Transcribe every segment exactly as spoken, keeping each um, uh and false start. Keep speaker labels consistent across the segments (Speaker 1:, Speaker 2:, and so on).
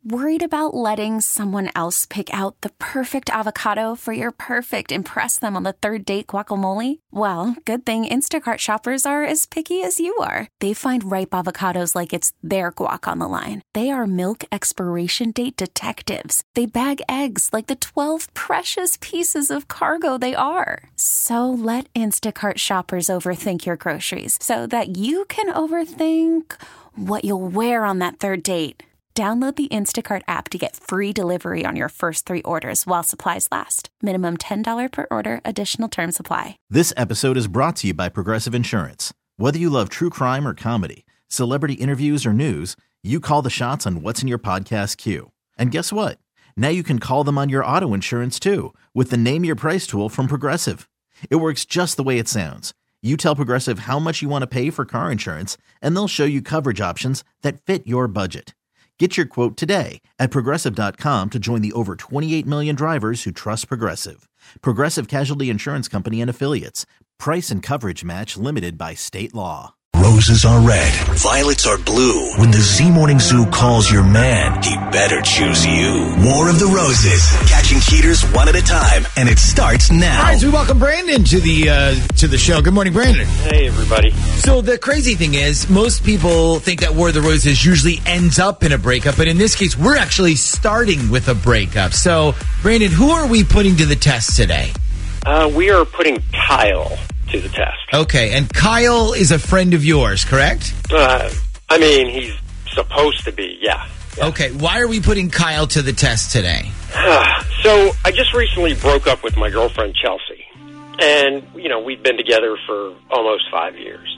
Speaker 1: Worried about letting someone else pick out the perfect avocado for your perfect impress them on the third date guacamole? Well, good thing Instacart shoppers are as picky as you are. They find ripe avocados like it's their guac on the line. They are milk expiration date detectives. They bag eggs like the twelve precious pieces of cargo they are. So let Instacart shoppers overthink your groceries so that you can overthink what you'll wear on that third date. Download the Instacart app to get free delivery on your first three orders while supplies last. Minimum ten dollars per order. Additional terms apply.
Speaker 2: This episode is brought to you by Progressive Insurance. Whether you love true crime or comedy, celebrity interviews or news, you call the shots on what's in your podcast queue. And guess what? Now you can call them on your auto insurance too with the Name Your Price tool from Progressive. It works just the way it sounds. You tell Progressive how much you want to pay for car insurance, and they'll show you coverage options that fit your budget. Get your quote today at Progressive dot com to join the over twenty-eight million drivers who trust Progressive. Progressive Casualty Insurance Company and Affiliates. Price and coverage match limited by state law.
Speaker 3: Roses are red, violets are blue. When the Z Morning Zoo calls your man, he better choose you. War of the Roses, catching cheaters one at a time, and it starts now.
Speaker 4: All right, so we welcome Brandon to the uh, to the show. Good morning, Brandon.
Speaker 5: Hey, everybody.
Speaker 4: So the crazy thing is, most people think that War of the Roses usually ends up in a breakup, but in this case, we're actually starting with a breakup. So, Brandon, who are we putting to the test today?
Speaker 5: Uh, we are putting Kyle to the test.
Speaker 4: Okay, and Kyle is a friend of yours, correct?
Speaker 5: Uh, I mean, he's supposed to be, yeah. yeah.
Speaker 4: Okay, why are we putting Kyle to the test today?
Speaker 5: So, I just recently broke up with my girlfriend, Chelsea. And, you know, we've been together for almost five years.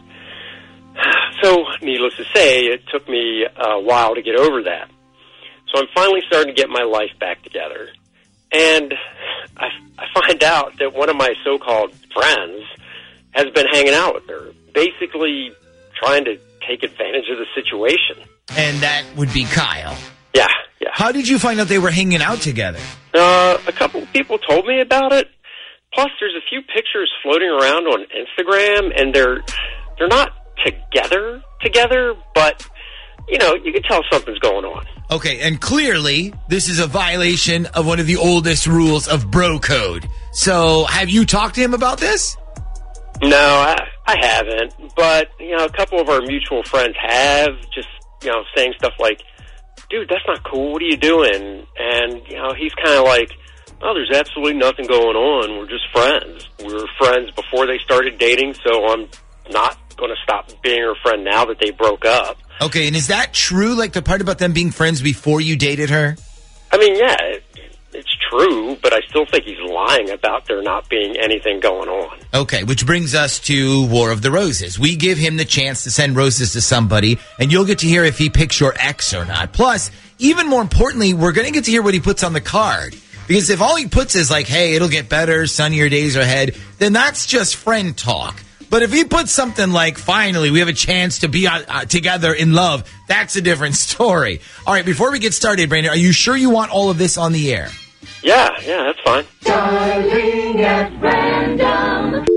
Speaker 5: So, needless to say, it took me a while to get over that. So, I'm finally starting to get my life back together. And I, I find out that one of my so-called friends has been hanging out with her, basically trying to take advantage of the situation.
Speaker 4: And that would be Kyle.
Speaker 5: Yeah, yeah.
Speaker 4: How did you find out they were hanging out together?
Speaker 5: Uh, a couple of people told me about it. Plus, there's a few pictures floating around on Instagram, and they're they're not together together, but, you know, you can tell something's going on.
Speaker 4: Okay, and clearly, this is a violation of one of the oldest rules of bro code. So, have you talked to him about this?
Speaker 5: No, I, I haven't. But, you know, a couple of our mutual friends have, just, you know, saying stuff like, dude, that's not cool. What are you doing? And, you know, he's kind of like, oh, there's absolutely nothing going on. We're just friends. We were friends before they started dating, so I'm not going to stop being her friend now that they broke up.
Speaker 4: Okay, and is that true, like the part about them being friends before you dated her?
Speaker 5: I mean, yeah, it, it's true, but I still think he's lying about there not being anything going on.
Speaker 4: Okay, which brings us to War of the Roses. We give him the chance to send roses to somebody, and you'll get to hear if he picks your ex or not. Plus, even more importantly, we're going to get to hear what he puts on the card. Because if all he puts is like, hey, it'll get better, sunnier days are ahead, then that's just friend talk. But if he puts something like, finally, we have a chance to be uh, together in love, that's a different story. All right, before we get started, Brandon, are you sure you want all of this on the air?
Speaker 5: Yeah, yeah, that's fine.
Speaker 6: Starting at random.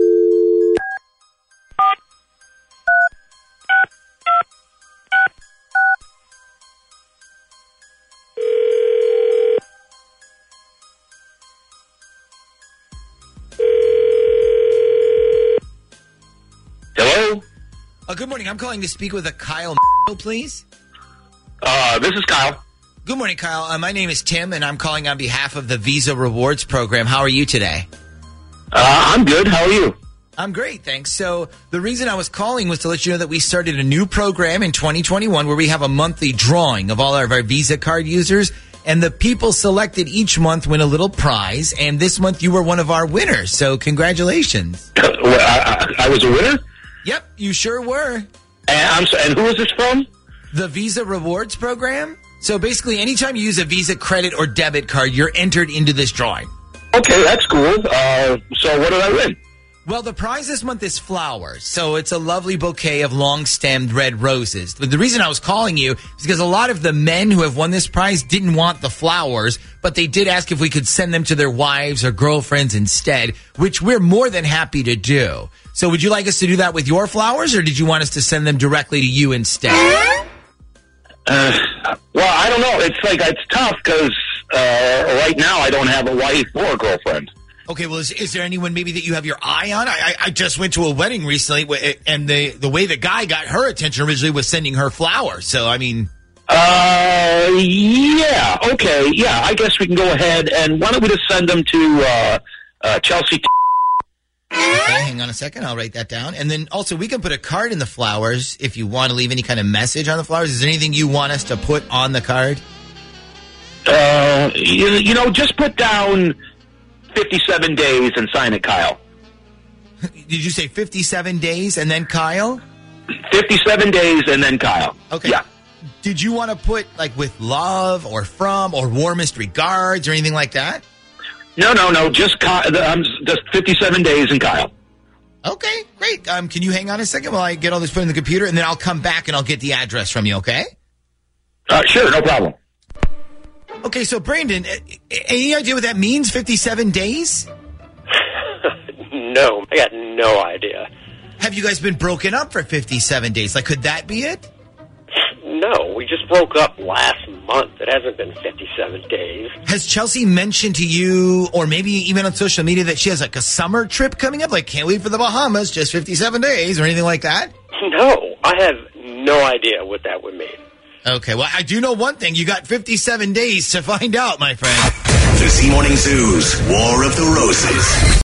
Speaker 5: Hello?
Speaker 4: Uh, good morning. I'm calling to speak with a Kyle, please.
Speaker 5: Uh, this is Kyle.
Speaker 4: Good morning, Kyle. Uh, my name is Tim, and I'm calling on behalf of the Visa Rewards Program. How are you today?
Speaker 5: Uh, I'm good. How are you?
Speaker 4: I'm great, thanks. So the reason I was calling was to let you know that we started a new program in twenty twenty-one where we have a monthly drawing of all of our Visa card users, and the people selected each month win a little prize, and this month you were one of our winners, so congratulations.
Speaker 5: Well, I, I, I was a winner?
Speaker 4: Yep, you sure were.
Speaker 5: And, I'm so, and who is this from?
Speaker 4: The Visa Rewards Program. So basically, anytime you use a Visa credit or debit card, you're entered into this drawing.
Speaker 5: Okay, that's cool. Uh, so what did I win?
Speaker 4: Well, the prize this month is flowers. So it's a lovely bouquet of long-stemmed red roses. But the reason I was calling you is because a lot of the men who have won this prize didn't want the flowers, but they did ask if we could send them to their wives or girlfriends instead, which we're more than happy to do. So would you like us to do that with your flowers, or did you want us to send them directly to you instead?
Speaker 7: Uh, well, I don't know. It's like, it's tough because uh, right now I don't have a wife or a girlfriend.
Speaker 4: Okay, well, is, is there anyone maybe that you have your eye on? I, I, I just went to a wedding recently, and the, the way the guy got her attention originally was sending her flowers. So, I mean...
Speaker 7: Uh, yeah, okay, yeah, I guess we can go ahead, and why don't we just send them to uh, uh, Chelsea...
Speaker 4: Okay, hang on a second. I'll write that down. And then also, we can put a card in the flowers if you want to leave any kind of message on the flowers. Is there anything you want us to put on the card?
Speaker 7: Uh, you, you know, just put down fifty-seven days and sign it, Kyle.
Speaker 4: Did you say fifty-seven days and then Kyle?
Speaker 7: fifty-seven days and then Kyle.
Speaker 4: Okay.
Speaker 7: Yeah.
Speaker 4: Did you want to put, like, with love or from or warmest regards or anything like that?
Speaker 7: No, no, no. Just Kyle, um, just fifty-seven days and Kyle.
Speaker 4: Okay, great. Um, can you hang on a second while I get all this put in the computer, and then I'll come back and I'll get the address from you, okay?
Speaker 7: Uh, sure, no problem.
Speaker 4: Okay, so Brandon, any idea what that means, fifty-seven days?
Speaker 5: No, I got no idea.
Speaker 4: Have you guys been broken up for fifty-seven days? Like, could that be it?
Speaker 5: No, we just broke up last month. It hasn't been fifty-seven days.
Speaker 4: Has Chelsea mentioned to you, or maybe even on social media, that she has like a summer trip coming up? Like, can't leave for the Bahamas, just fifty-seven days or anything like that?
Speaker 5: No, I have no idea what that would mean.
Speaker 4: Okay, well, I do know one thing. You got fifty-seven days to find out, my friend.
Speaker 3: The Z Morning Zoo's War of the Roses.